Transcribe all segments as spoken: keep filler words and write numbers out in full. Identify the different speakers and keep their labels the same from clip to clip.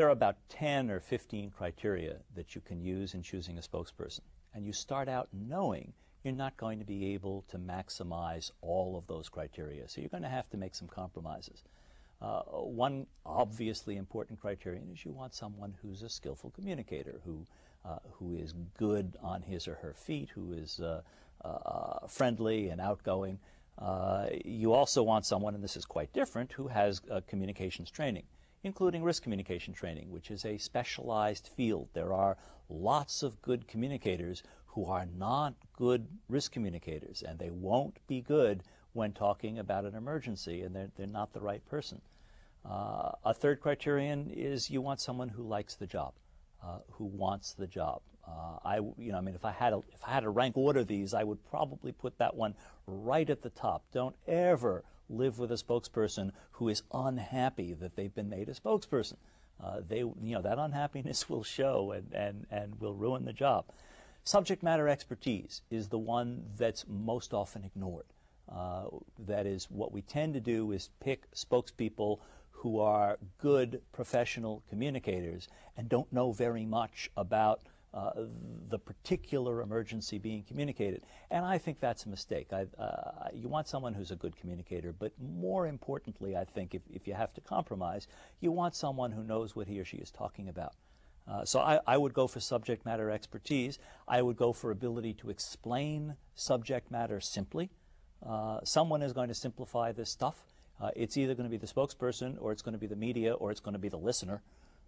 Speaker 1: There are about ten or fifteen criteria that you can use in choosing a spokesperson. And you start out knowing you're not going to be able to maximize all of those criteria. So you're going to have to make some compromises. Uh, one obviously important criterion is you want someone who's a skillful communicator, who, uh, who is good on his or her feet, who is uh, uh, friendly and outgoing. Uh, you also want someone, and this is quite different, who has uh, communications training, including risk communication training, which is a specialized field. There are lots of good communicators who are not good risk communicators, and they won't be good when talking about an emergency, and they're, they're not the right person. Uh, a third criterion is you want someone who likes the job, uh, who wants the job. Uh, I, you know, I mean, if I had a, if I had to rank order these, I would probably put that one right at the top. Don't ever live with a spokesperson who is unhappy that they've been made a spokesperson. Uh, they, you know, that unhappiness will show and, and, and will ruin the job. Subject matter expertise is the one that's most often ignored. Uh, that is, what we tend to do is pick spokespeople who are good professional communicators and don't know very much about uh, the particular emergency being communicated. And I think that's a mistake. I, uh, you want someone who's a good communicator, but more importantly, I think if, if you have to compromise, you want someone who knows what he or she is talking about. Uh, so I, I would go for subject matter expertise. I would go for ability to explain subject matter simply. Uh, someone is going to simplify this stuff. Uh, it's either going to be the spokesperson, or it's going to be the media, or it's going to be the listener.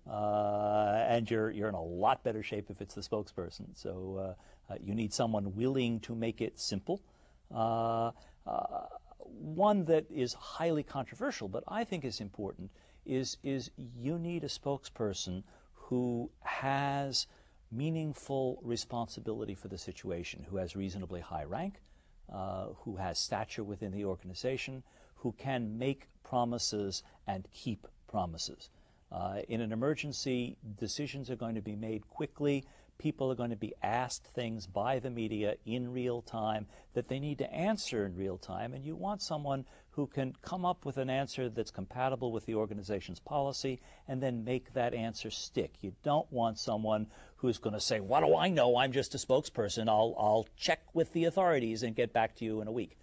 Speaker 1: Uh, and you're, you're in a lot better shape if it's the spokesperson. So uh, uh, you need someone willing to make it simple. Uh, uh, one that is highly controversial, but I think is important, is, is you need a spokesperson who has meaningful responsibility for the situation, who has reasonably high rank, uh, who has stature within the organization, who can make promises and keep promises. Uh, in an emergency, decisions are going to be made quickly. People are going to be asked things by the media in real time that they need to answer in real time, and you want someone who can come up with an answer that's compatible with the organization's policy and then make that answer stick. You don't want someone who's going to say, what do I know? I'm just a spokesperson. I'll, I'll check with the authorities and get back to you in a week.